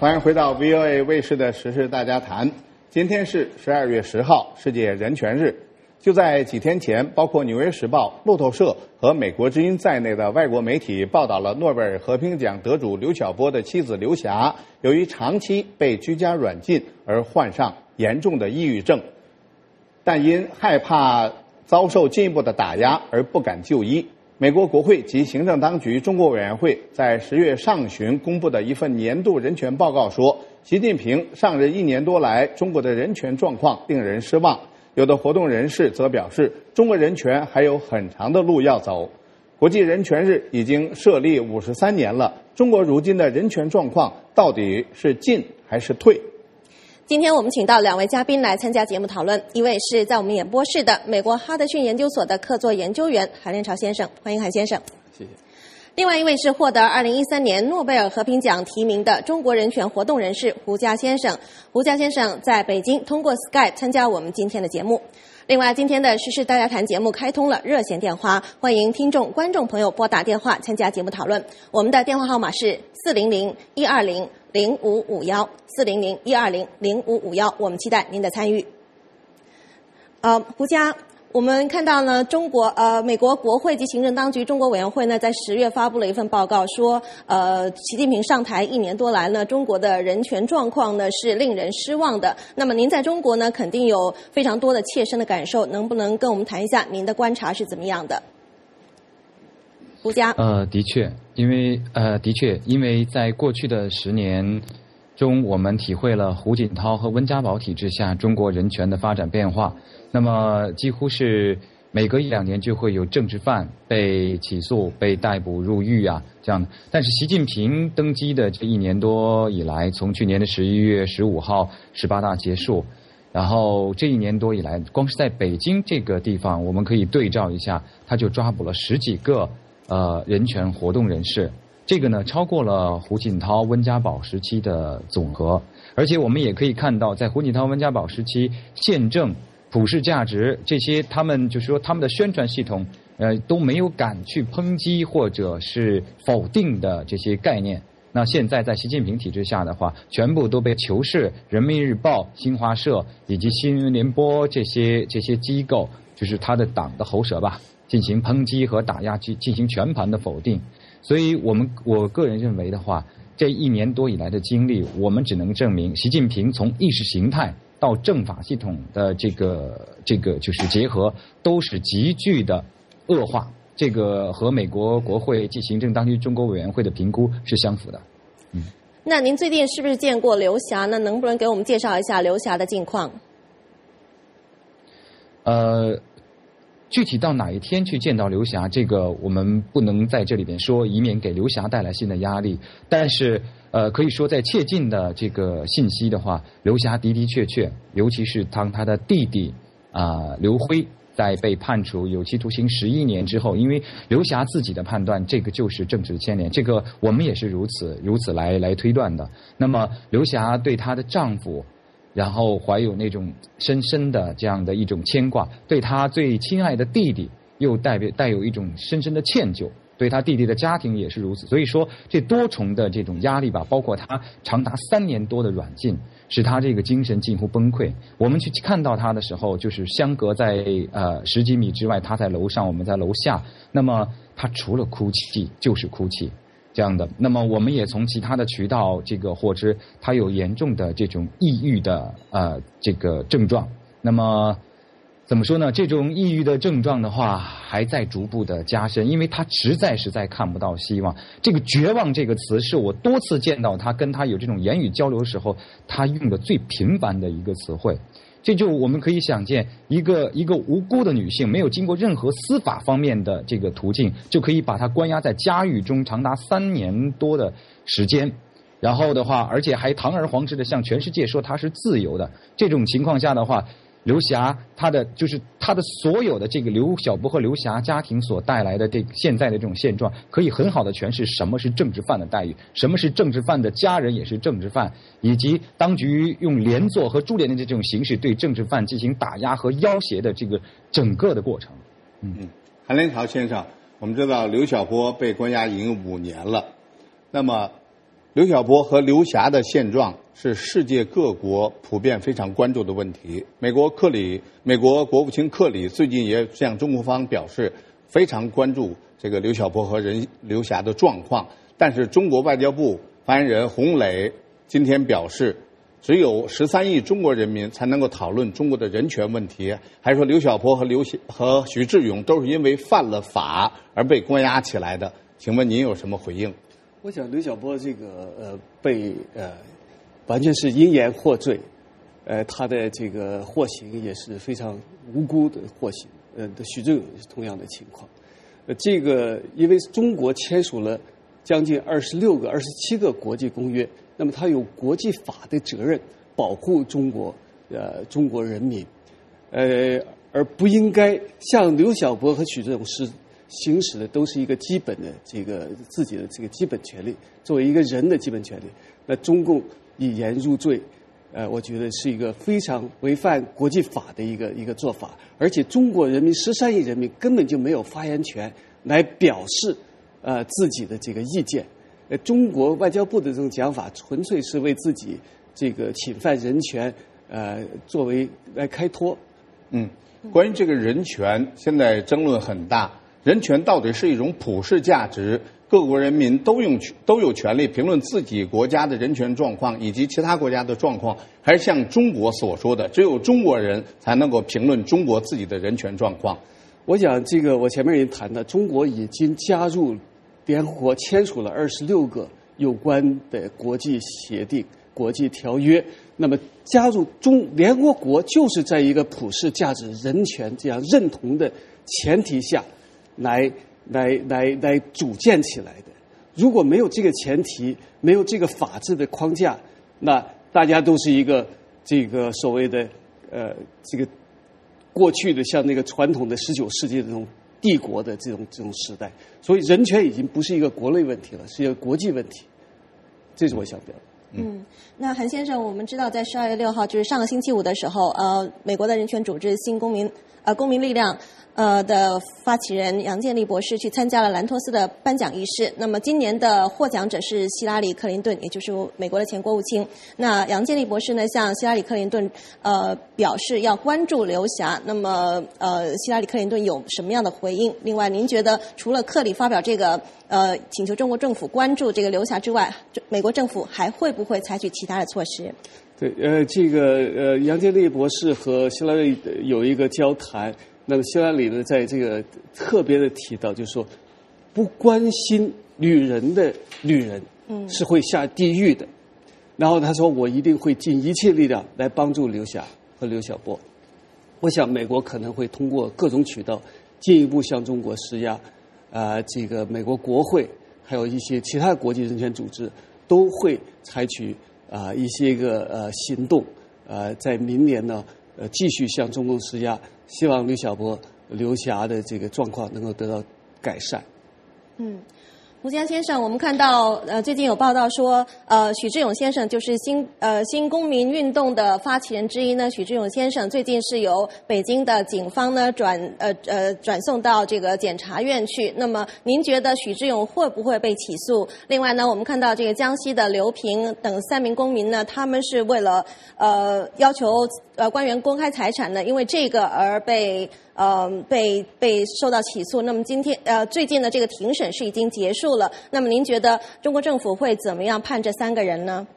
欢迎回到 VOA 卫视的时事大家谈。今天是12月10号，世界人权日。就在几天前，包括《纽约时报》、路透社和美国之音在内的外国媒体报道了诺贝尔和平奖得主刘晓波的妻子刘霞，由于长期被居家软禁而患上严重的抑郁症，但因害怕遭受进一步的打压而不敢就医。美国国会及行政当局中国委员会在10月上旬公布的一份年度人权报告说，习近平上任1年多来，中国的人权状况令人失望。有的活动人士则表示，中国人权还有很长的路要走。国际人权日已经设立53年了，中国如今的人权状况到底是进还是退？ 今天我们请到2位嘉宾来参加节目讨论，一位是在我们演播室的美国哈德逊研究所的客座研究员韩连朝先生，欢迎韩先生。 谢谢。 另外一位是获得2013年诺贝尔和平奖提名的中国人权活动人士胡佳先生。胡佳先生在北京通过 Skype 参加我们今天的节目。另外，今天的时事大家谈节目开通了热线电话，欢迎听众、观众朋友拨打电话参加节目讨论。我们的电话号码是400-120-0551，400-120-0551，我们期待您的参与。胡佳，我们看到呢，美国国会及行政当局中国委员会呢，在10月发布了一份报告，说，习近平上台1年多来呢，中国的人权状况呢是令人失望的。那么您在中国呢，肯定有非常多的切身的感受，能不能跟我们谈一下您的观察是怎么样的？胡佳。 的确，因为在过去的10年中，我们体会了胡锦涛和温家宝体制下中国人权的发展变化。那么几乎是每隔1-2年就会有政治犯被起诉、被逮捕入狱啊这样的。但是习近平登基的这1年多以来，从去年的11月15号18大结束，然后这1年多以来，光是在北京这个地方，我们可以对照一下，他就抓捕了10几个人权活动人士。这个呢，超过了胡锦涛、温家宝时期的总和。而且我们也可以看到，在胡锦涛、温家宝时期，宪政、普世价值这些，他们就是说他们的宣传系统，都没有敢去抨击或者是否定的这些概念。那现在在习近平体制下的话，全部都被求是、人民日报、新华社以及新闻联播这些机构，就是他的党的喉舌吧，进行抨击和打压，进行全盘的否定。所以我个人认为的话，这1年多以来的经历，我们只能证明习近平从意识形态到政法系统的这个就是结合，都是急剧的恶化。这个和美国国会及行政当局中国委员会的评估是相符的。 那您最近是不是见过刘霞呢？能不能给我们介绍一下刘霞的近况？ 具体到哪一天去见到刘霞，这个我们不能在这里边说，以免给刘霞带来新的压力。但是可以说在切近的这个信息的话，刘霞的确，尤其是当他的弟弟刘辉在被判处有期徒刑11年之后，因为刘霞自己的判断，这个就是政治牵连，这个我们也是如此来推断的。那么刘霞对她的丈夫，然后怀有那种深深的这样的一种牵挂，对他最亲爱的弟弟又带有一种深深的歉疚，对他弟弟的家庭也是如此。所以说这多重的这种压力吧，包括他长达3年多的软禁，使他这个精神近乎崩溃。我们去看到他的时候，就是相隔在10几米之外，他在楼上，我们在楼下。那么他除了哭泣就是哭泣。这样的，那么我们也从其他的渠道这个获知，他有严重的这种抑郁的这个症状。那么怎么说呢？这种抑郁的症状的话，还在逐步的加深，因为他实在看不到希望。这个绝望这个词，是我多次见到他跟他有这种言语交流的时候，他用的最频繁的一个词汇。这就我们可以想见，一个无辜的女性，没有经过任何司法方面的这个途径，就可以把她关押在家狱中长达3年多的时间。然后的话，而且还堂而皇之的向全世界说她是自由的。这种情况下的话，刘霞她的所有的这个刘晓波和刘霞家庭所带来的现在的这种现状，可以很好的诠释什么是政治犯的待遇，什么是政治犯的家人也是政治犯，以及当局用连坐和株连的这种形式对政治犯进行打压和要挟的这个整个的过程。 韩连朝先生，我们知道刘晓波被关押已经5年了，那么刘晓波和刘霞的现状是世界各国普遍非常关注的问题。美国国务卿克里最近也向中国方表示，非常关注这个刘晓波和刘霞的状况。但是中国外交部发言人洪磊今天表示，只有13亿中国人民才能够讨论中国的人权问题，还说刘晓波和许志勇都是因为犯了法而被关押起来的。请问您有什么回应？ 我想刘晓波这个被完全是因言获罪，他的这个获刑也是非常无辜的获刑，许志勇也是同样的情况。这个因为中国签署了将近26个、27个国际公约，那么他有国际法的责任保护中国人民，而不应该像刘晓波和许志勇行使的都是一个基本的这个自己的这个基本权利，作为一个人的基本权利。那中共以言入罪，我觉得是一个非常违反国际法的一个做法，而且中国人民13亿人民根本就没有发言权来表示自己的这个意见。中国外交部的这种讲法，纯粹是为自己这个侵犯人权作为来开脱。 关于这个人权，现在争论很大。人权到底是一种普世价值，各国人民都有权利评论自己国家的人权状况以及其他国家的状况，还是像中国所说的，只有中国人才能够评论中国自己的人权状况？ 我想这个我前面也谈的，中国已经加入联合国，签署了26个有关的国际协定、国际条约。那么加入联合国就是在一个普世价值、人权这样认同的前提下来组建起来的。如果没有这个前提，没有这个法治的框架，那大家都是一个这个所谓的这个过去的像那个传统的19世纪的这种帝国的这种时代。所以人权已经不是一个国内问题了，是一个国际问题。这是我想表达。 那韩先生，我们知道在12月6号，就是上个星期五的时候，美国的人权组织新公民力量的发起人杨建立博士去参加了兰托斯的颁奖仪式。那么今年的获奖者是希拉里·克林顿，也就是美国的前国务卿。那杨建立博士呢，向希拉里·克林顿表示要关注刘霞。那么希拉里·克林顿有什么样的回应？另外，您觉得除了克里发表这个请求中国政府关注这个刘霞之外，美国政府还会不会采取其他的措施？ 对，这个杨建立博士和希拉里有一个交谈。那么希拉里呢，在这个特别的提到，就是说，不关心女人的女人是会下地狱的。然后他说，我一定会尽一切力量来帮助刘霞和刘晓波。我想美国可能会通过各种渠道进一步向中国施压。这个美国国会还有一些其他国际人权组织都会采取一些个行动。在明年呢，继续向中共施压。希望刘晓波、刘霞的这个状况能够得到改善。 胡佳先生，我们看到最近有报道说，许志勇先生就是新公民运动的发起人之一呢。许志勇先生最近是由北京的警方呢转送到这个检察院去。那么您觉得许志勇会不会被起诉？另外呢，我们看到这个江西的刘平等3名公民呢，他们是为了要求官员公开财产呢，因为这个而被受到起诉。那么最近的这个庭审是已经结束了。那么您觉得中国政府会怎么样判这3个人呢？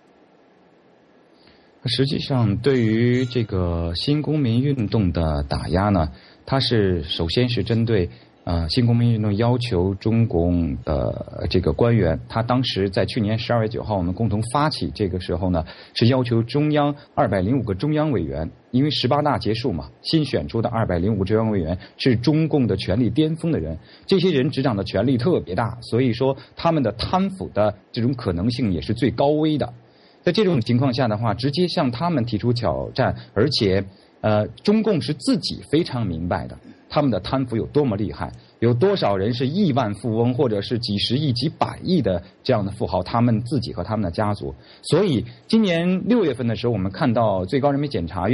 实际上，对于这个新公民运动的打压呢，它首先是针对新公民运动要求中共的这个官员，他当时在去年12月9号我们共同发起，这个时候呢是要求中央205个中央委员，因为18大结束嘛，新选出的205个中央委员是中共的权力巅峰的人，这些人执掌的权力特别大，所以说他们的贪腐的这种可能性也是最高危的。在这种情况下的话，直接向他们提出挑战，而且中共是自己非常明白的，他们的贪腐有多么厉害，有多少人是亿万富翁或者是几十亿、几百亿的这样的富豪，他们自己和他们的家族。所以今年6月份的时候，我们看到最高人民检察院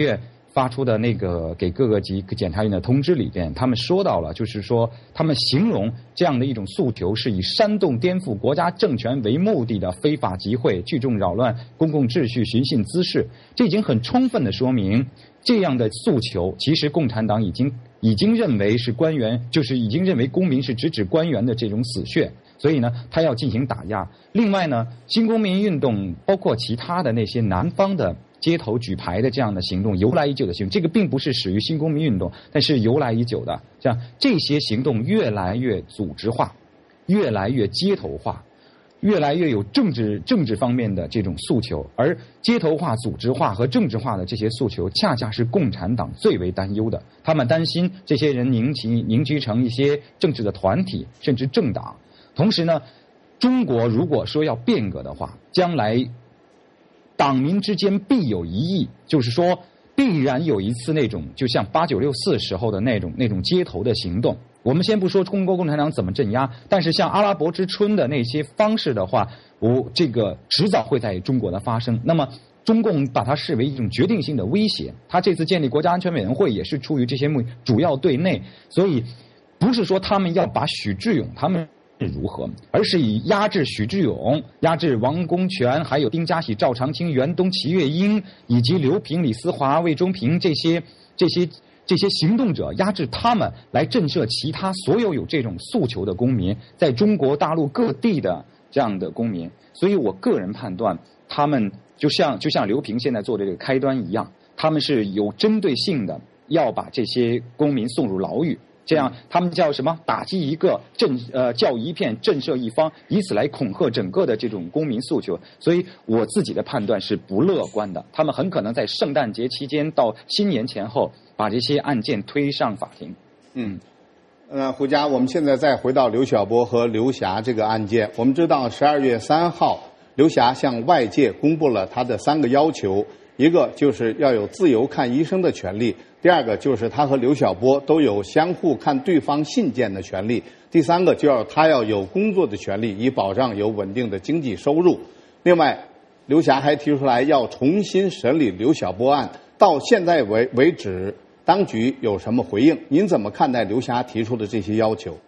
发出的那个给各个级检察院的通知里边，他们说到了，就是说他们形容这样的一种诉求是以煽动颠覆国家政权为目的的非法集会、聚众扰乱公共秩序、寻衅滋事。这已经很充分的说明，这样的诉求其实共产党已经认为是官员，就是已经认为公民是直指官员的这种死穴。所以呢，他要进行打压。另外呢，新公民运动包括其他的那些南方的街头举牌的这样的行动，由来已久的行动，这个并不是始于新公民运动，但是由来已久的。像这些行动越来越组织化，越来越街头化，越来越有政治方面的这种诉求，而街头化、组织化和政治化的这些诉求，恰恰是共产党最为担忧的。他们担心这些人凝聚成一些政治的团体，甚至政党。同时呢，中国如果说要变革的话，将来党民之间必有一役，就是说必然有一次那种就像8964时候的那种街头的行动。我们先不说中国共产党怎么镇压，但是像阿拉伯之春的那些方式的话，这个迟早会在中国的发生。那么中共把它视为一种决定性的威胁，他这次建立国家安全委员会也是出于这些目的，主要对内，所以不是说他们要把许志永他们如何，而是以压制许志永、压制王功权、还有丁家喜、赵长青、袁东、齐月英以及刘平、李思华、魏忠平这些行动者，压制他们，来震慑其他所有这种诉求的公民，在中国大陆各地的这样的公民。所以我个人判断，他们就像刘平现在做的这个开端一样，他们是有针对性的要把这些公民送入牢狱。这样他们叫什么？打击一个教一片，震慑一方，以此来恐吓整个的这种公民诉求。所以我自己的判断是不乐观的。他们很可能在圣诞节期间到新年前后把这些案件推上法庭。 胡佳，我们现在再回到刘晓波和刘霞这个案件。我们知道12月3号，刘霞向外界公布了他的3个要求，一个就是要有自由看医生的权利，第二个就是他和刘晓波都有相互看对方信件的权利，第三个他要有工作的权利，以保障有稳定的经济收入。另外，刘霞还提出来要重新审理刘晓波案，到现在为止，当局有什么回应？您怎么看待刘霞提出的这些要求？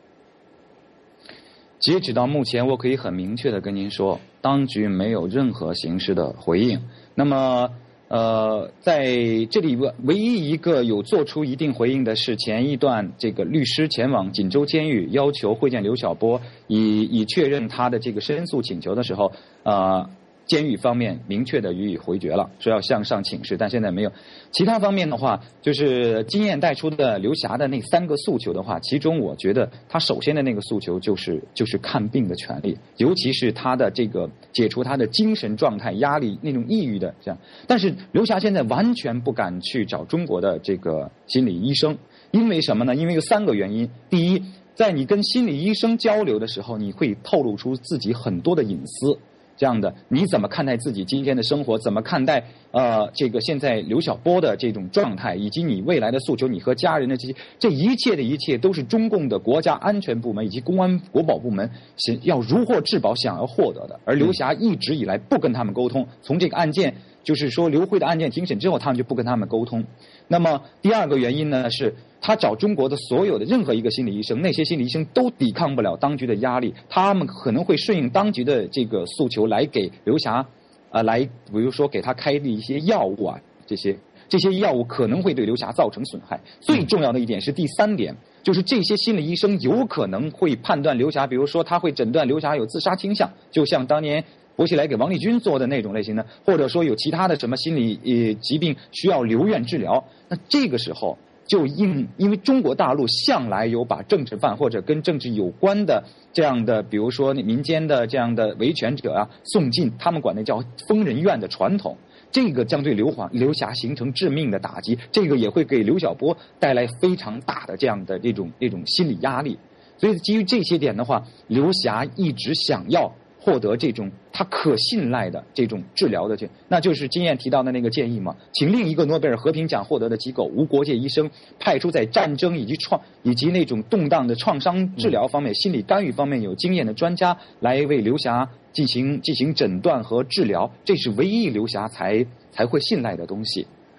截止到目前，我可以很明确的跟您说，当局没有任何形式的回应。那么在这里唯一一个有做出一定回应的是，前一段这个律师前往锦州监狱要求会见刘晓波，以确认他的这个申诉请求的时候，监狱方面明确的予以回绝了，说要向上请示，但现在没有。其他方面的话，就是经验带出的刘霞的那3个诉求的话，其中我觉得他首先的那个诉求就是看病的权利，尤其是他的这个解除他的精神状态压力那种抑郁的这样。但是刘霞现在完全不敢去找中国的这个心理医生，因为什么呢？因为有3个原因。第一，在你跟心理医生交流的时候，你会透露出自己很多的隐私。这样的，你怎么看待自己今天的生活？怎么看待这个现在刘晓波的这种状态，以及你未来的诉求？你和家人的这一切都是中共的国家安全部门以及公安国保部门要如获至宝想要获得的。而刘霞一直以来不跟他们沟通，从这个案件就是说刘慧的案件庭审之后，他们就不跟他们沟通。那么第二个原因呢，是他找中国的所有的任何一个心理医生，那些心理医生都抵抗不了当局的压力，他们可能会顺应当局的这个诉求来给刘霞来比如说给他开的一些药物啊，这些药物可能会对刘霞造成损害。最重要的一点是第3点，就是这些心理医生有可能会判断刘霞，比如说他会诊断刘霞有自杀倾向，就像当年薄熙来给王立军做的那种类型的，或者说有其他的什么心理疾病需要留院治疗。那这个时候就因为中国大陆向来有把政治犯或者跟政治有关的这样的，比如说民间的这样的维权者啊送进他们管那叫疯人院的传统，这个将对刘霞形成致命的打击，这个也会给刘晓波带来非常大的这样的这种心理压力。所以基于这些点的话，刘霞一直想要获得这种他可信赖的这种治疗的那就是经验提到的那个建议嘛，请另一个诺贝尔和平奖获得的机构无国界医生派出在战争以及那种动荡的创伤治疗方面、心理干预方面有经验的专家来为刘霞进行诊断和治疗，这是唯一刘霞才会信赖的东西。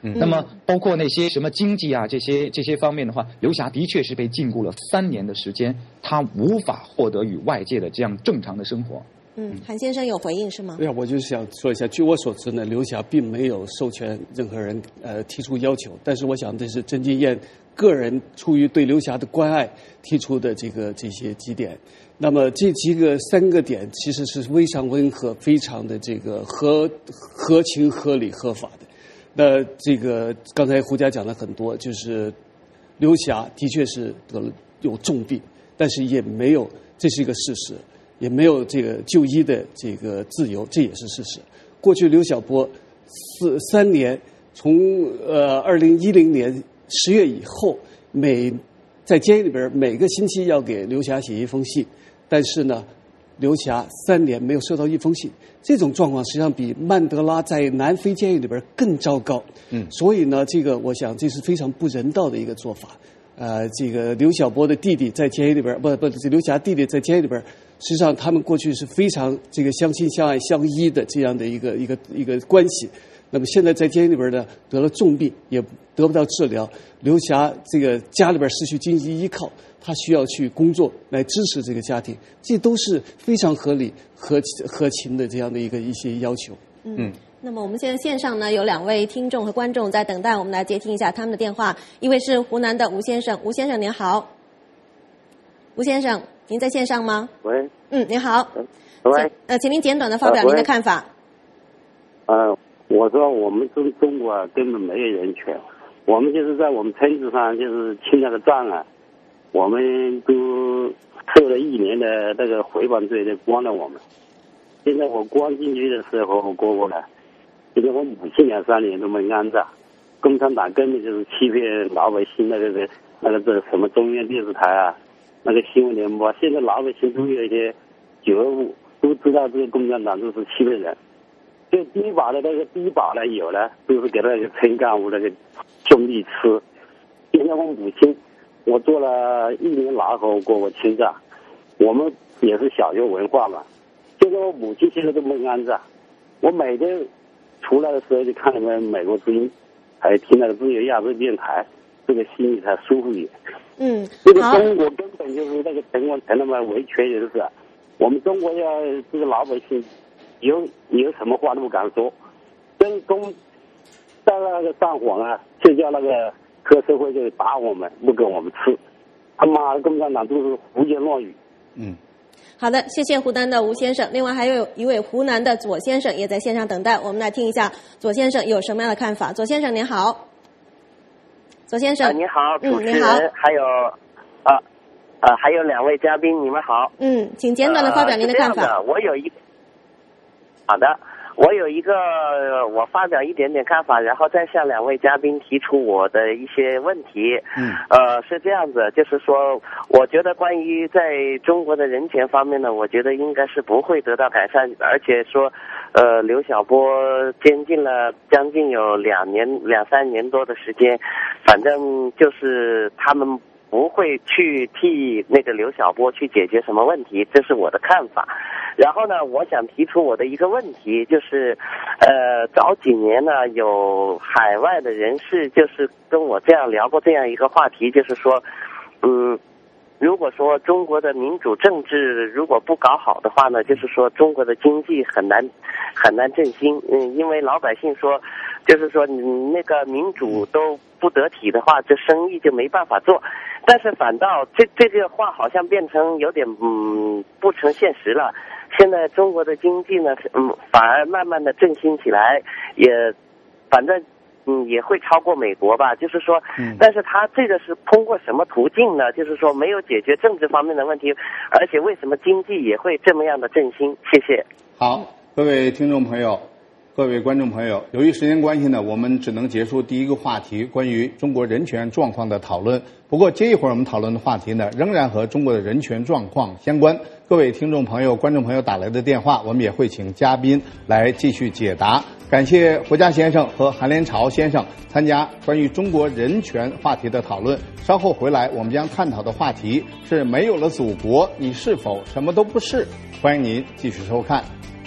那么包括那些什么经济啊这些方面的话，刘霞的确是被禁锢了3年的时间，他无法获得与外界的这样正常的生活。 韩先生有回应是吗？ 对啊，我就是想说一下，据我所知呢，刘霞并没有授权任何人提出要求，但是我想这是曾金燕个人出于对刘霞的关爱提出的这些几点。那么这3个点其实是非常温和，非常的这个合情合理合法的。那这个刚才胡佳讲了很多，就是刘霞的确是有重病，但是也没有，这是一个事实。也没有这个就医的这个自由，这也是事实。过去刘晓波3年，从2010年10月以后，在监狱里边每个星期要给刘霞写一封信，但是呢，刘霞3年没有收到一封信，这种状况实际上比曼德拉在南非监狱里边更糟糕。所以呢，这个我想这是非常不人道的一个做法。这个刘晓波的弟弟在监狱里边，刘霞弟弟在监狱里边。实际上，他们过去是非常这个相亲相爱相依的这样的一个关系。那么现在在监狱里边呢，得了重病，也得不到治疗。刘霞这个家里边失去经济依靠，他需要去工作来支持这个家庭，这都是非常合理合情的这样的一些要求。 那么我们现在线上呢有2位听众和观众在等待我们来接听一下他们的电话，一位是湖南的吴先生，吴先生您好。吴先生，您在线上吗？ 喂。 您好。 喂。 请您简短的发表您的看法。 我说我们中国啊根本没有人权，我们就是在我们村子上就是清那个障碍，我们都受了1年的那个回绑罪就关了我们。现在我关进去的时候过来，现在我母亲2-3年都没安着，共产党根本就是欺骗老百姓，那个这什么中央电视台啊。那个新闻联播，现在老百姓都有一些觉悟，都知道这个共产党都是欺骗人。就低保的那个低保呢，有了都是给那个村干部那个兄弟吃。现在我母亲，我坐了1年牢后过我亲家，我们也是小学文化嘛。现在我母亲现在都没安着，我每天出来的时候就看那个美国之音，还听那个自由亚洲电台，这个心里才舒服一点。这个中国根本就是那个成那么维权人士，我们中国要这个老百姓有什么话都不敢说，在那个上访啊，就叫那个黑社会就打我们，不给我们吃，他妈的共产党都是胡言乱语。 好的，谢谢湖南的吴先生。另外还有一位湖南的左先生也在线上等待，我们来听一下左先生有什么样的看法。左先生您好。左先生， 你好，主持人， 你好， 还有2位嘉宾，你们好。 请简短的发表您的看法。 我有一个，我发表一点点看法，然后再向2位嘉宾提出我的一些问题。是这样子，就是说，我觉得关于在中国的人权方面呢，我觉得应该是不会得到改善，而且说，刘晓波监禁了将近有2-3年多的时间，反正就是他们不会去替那个刘晓波去解决什么问题，这是我的看法。然后呢，我想提出我的一个问题，就是早几年呢，有海外的人士就是跟我这样聊过这样一个话题，就是说如果说中国的民主政治如果不搞好的话呢，就是说中国的经济很难振兴。因为老百姓说，就是说你那个民主都不得体的话，这生意就没办法做。但是反倒这句话好像变成有点不成现实了。现在中国的经济呢，反而慢慢的振兴起来，也反正也会超过美国吧，就是说，但是他这个是通过什么途径呢？就是说没有解决政治方面的问题，而且为什么经济也会这么样的振兴？谢谢。 好，各位听众朋友，各位观众朋友，由于时间关系呢，我们只能结束第一个话题关于中国人权状况的讨论。不过接一会儿我们讨论的话题呢，仍然和中国的人权状况相关。各位听众朋友、观众朋友打来的电话，我们也会请嘉宾来继续解答。感谢胡佳先生和韩连朝先生参加关于中国人权话题的讨论。稍后回来，我们将探讨的话题是：没有了祖国，你是否什么都不是？欢迎您继续收看。